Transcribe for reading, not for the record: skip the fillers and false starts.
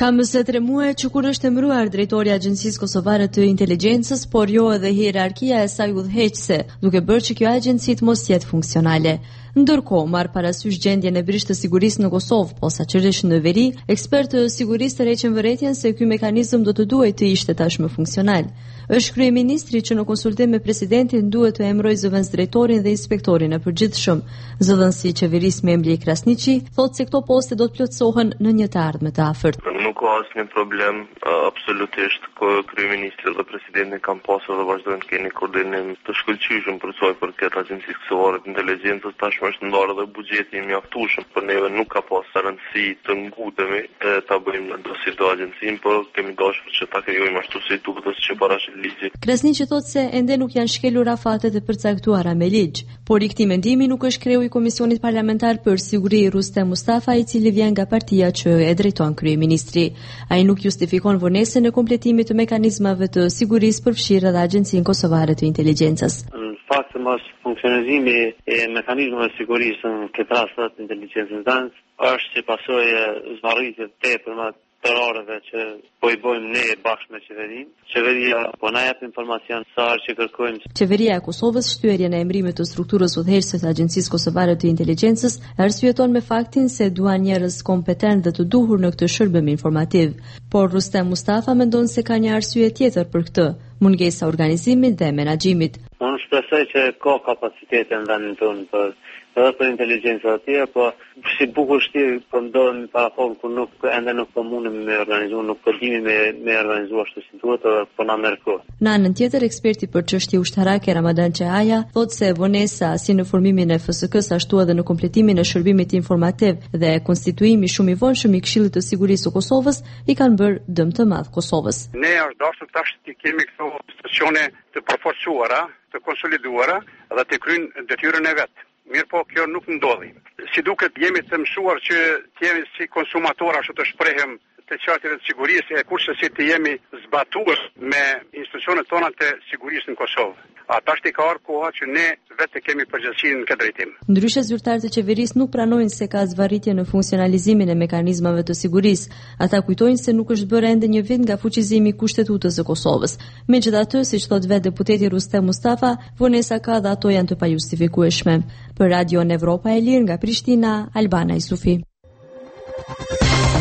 Ka 23 muaj që kur është emëruar drejtori i Agjencisë Kosovare të Inteligjencës, por jo edhe hierarkia e saj udhëheqëse, duke bërë që kjo agjenci të mos jetë funksionale. Ndërkohë, marr parasysh gjendjen e brishtë të sigurisë në Kosovë, posaçërisht në veri, ekspertë të sigurisë tërheqën vërtetjen se ky mekanizëm do të duhej të ishte tashmë funksional. Është kryeministri që në konsultim me presidentin duhet të emërojë zëvendësdrejtorin dhe inspektorin e përgjithshëm. Zëdhënësi i qeverisë Memli Krasniqi thotë se këto poste do të plotësohen në një të ardhmen të afërt. Nuk ka asnjë problem, absolutisht kryeministri dhe presidenti kanë pasur dhe vazhdojnë të keni koordinim të shkëlqyeshëm për çfarë përket Agjencisë Kosovare të Inteligjencës. Tashmë është ndarë dhe buxheti i mjaftueshëm, por neve nuk ka pasur rëndësi të ngutemi ta bëjmë në dosje të agjencinë, por kemi dashur që ta krijojmë ashtu si duhet që paraqit ligji. Krasniqi thotë se ende nuk janë shkelur afatet e përcaktuara me ligj, por i këtij mendimi nuk është kreu i Komisionit Parlamentar për Siguri Rustem Mustafa, i cili vjen nga partia që e drejton kryeministri. Ai nuk justifikon vonesën e kompletimit të mekanizmave të sigurisë përfshirë edhe Agjencinë Kosovare të Inteligjencës. Në fakt mos funksionizimi e mekanizmave të sigurisë në këtë rast të inteligjencës është si pasojë zvarritje të tepërme të orëve që po i bëjmë ne bashkë me qeverinë. Qeveria po na jep informacion sa që kërkojmë. Qeveria e Kosovës shtyerjen e emërimit të strukturës udhëheqëse të Agjencisë Kosovare të Inteligjencës arsyeton me faktin se duan njerëz kompetent dhe të duhur në këtë shërbim informativ. Por Rustem Mustafa mendon se ka një arsye tjetër për këtë, mungesa organizimit dhe menaxhimit. Unë shpresoj që ka kapacitete në vendin tonë edhe për inteligjencë atje, po si bukur shtirë po ndodhemi para kohë kur ende nuk po mundemi me organizu, nuk po dimi me organizu ashtu si duhet, po na merr kohë. Në anën tjetër, eksperti për çështje ushtarake Ramadan Çehaja thotë se vonesa si në formimin e FSK-s ashtu edhe në kompletimin e shërbimit informativ dhe konstituimi shumë i vonshëm i Këshillit të Sigurisë së Kosovës i kanë bërë dëm të madh Kosovës. Ne është dashur tash të kemi këto institucione të përforcuara, të konsoliduara dhe të kryejnë detyrën e vet. Mirë po, kjo nuk ndodhi. Si duket jemi të mësuar që të jemi si konsumator ashtu të shprehem të çarteve të sigurisë e kurse si të jemi zbatues me institucionet tona të sigurisë në Kosovë. Ata është i ka ardhur koha që ne vetë kemi përgjegjësinë në këtë drejtim. Ndryshe zyrtarët e qeverisë nuk pranojnë se ka zvarritje në funksionalizimin e mekanizmave të sigurisë. Ata kujtojnë se nuk është bërë ende një vit nga fuqizimi i kushtetutës së Kosovës. Megjithatë, siç thotë vetë deputeti Rustem Mustafa, vonesa ka dhe ato janë të pajustifikueshme. Për Radio Evropa e Lirë nga Prishtina, Albana Isufi.